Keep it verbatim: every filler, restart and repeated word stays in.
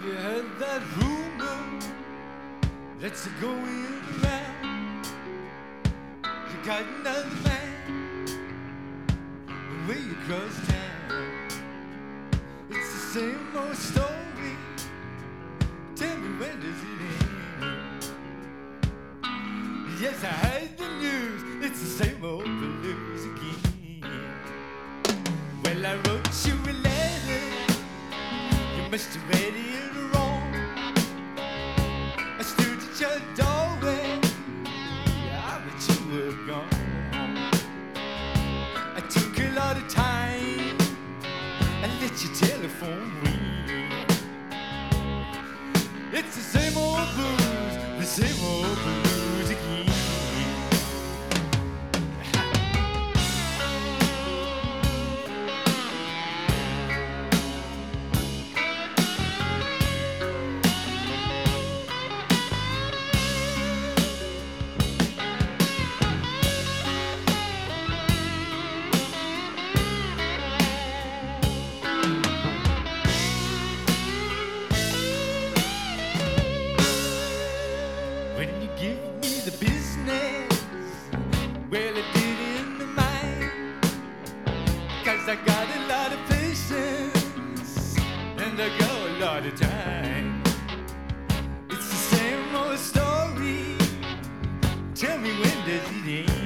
Have you heard that rumor that's going around? You got another man way across town. It's the same old story. Tell me, when does it end? Yes, I heard the news. It's the same old blues again. Well, I wrote you a letter. You must have read it wrong. I stood at your doorway. I bet you were gone. I took a lot of time. I let your telephone ring. It's the same old blues, the same old blues again. When you give me the business, well, it didn't mind, 'cause I got a lot of patience and I got a lot of time. It's the same old story. Tell me, when does it end?